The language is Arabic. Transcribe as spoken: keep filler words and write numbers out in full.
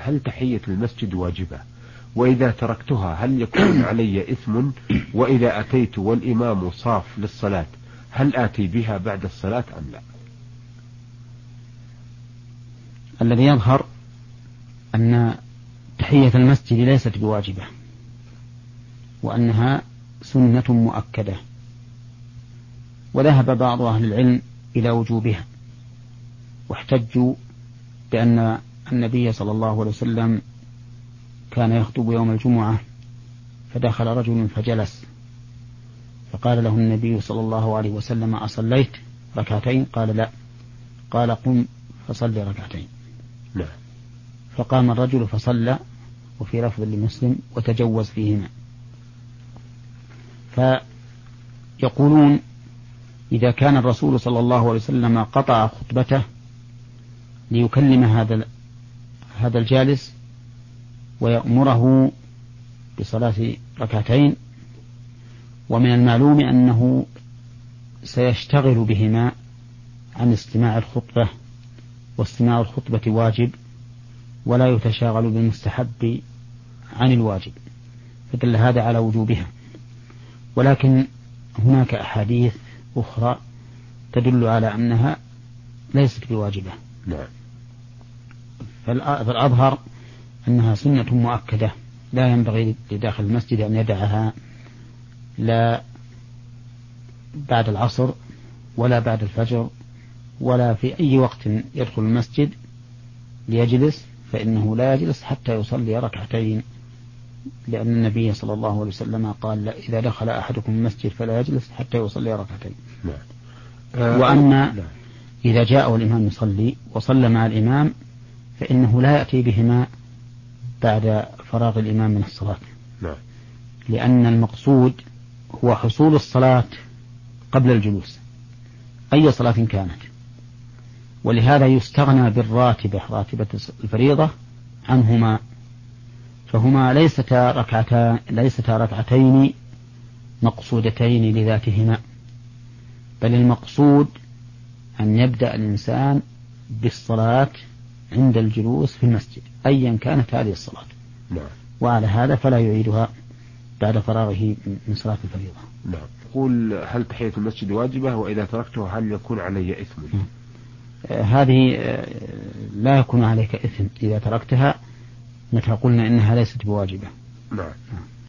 هل تحية المسجد واجبة؟ وإذا تركتها هل يكون علي إثم؟ وإذا أتيت والإمام صاف للصلاة هل آتي بها بعد الصلاة أم لا؟ الذي يظهر أن تحية المسجد ليست بواجبة، وأنها سنة مؤكدة، وذهب بعض أهل العلم إلى وجوبها، واحتجوا بأن النبي صلى الله عليه وسلم كان يخطب يوم الجمعة فدخل رجل فجلس، فقال له النبي صلى الله عليه وسلم: أصليت ركعتين؟ قال: لا. قال: قم فصل ركعتين. لا. فقام الرجل فصلى، وفي لفظ لمسلم: وتجوز فيهما. فيقولون إذا كان الرسول صلى الله عليه وسلم قطع خطبته ليكلم هذا هذا الجالس ويأمره بصلاة ركعتين، ومن المعلوم أنه سيشتغل بهما عن استماع الخطبة، واستماع الخطبة واجب، ولا يتشاغل بالمستحب عن الواجب، فدل هذا على وجوبها. ولكن هناك أحاديث أخرى تدل على أنها ليست بواجبة. نعم. فالأظهر أنها سنة مؤكدة لا ينبغي لداخل المسجد أن يدعها لا بعد العصر ولا بعد الفجر ولا في أي وقت يدخل المسجد ليجلس، فإنه لا يجلس حتى يصلي ركعتين، لأن النبي صلى الله عليه وسلم قال: إذا دخل أحدكم المسجد فلا يجلس حتى يصلي ركعتين. وأما إذا جاء الإمام يصلي وصلى مع الإمام فإنه لا يأتي بهما بعد فراغ الإمام من الصلاة، لأن المقصود هو حصول الصلاة قبل الجلوس أي صلاة كانت، ولهذا يستغنى بالراتبة، راتبة الفريضة، عنهما، فهما ليستا ركعتان ليستا ركعتين مقصودتين لذاتهما، بل المقصود أن يبدأ الإنسان بالصلاة عند الجلوس في المسجد أيا كانت هذه الصلاة. نعم. وعلى هذا فلا يعيدها بعد فراغه من صلاة الفريضة. نعم. يقول: هل تحية المسجد واجبة؟ وإذا تركتها هل يكون علي إثم؟ آه هذه آه لا يكون عليك إثم إذا تركتها، متى قلنا إنها ليست بواجبة. نعم.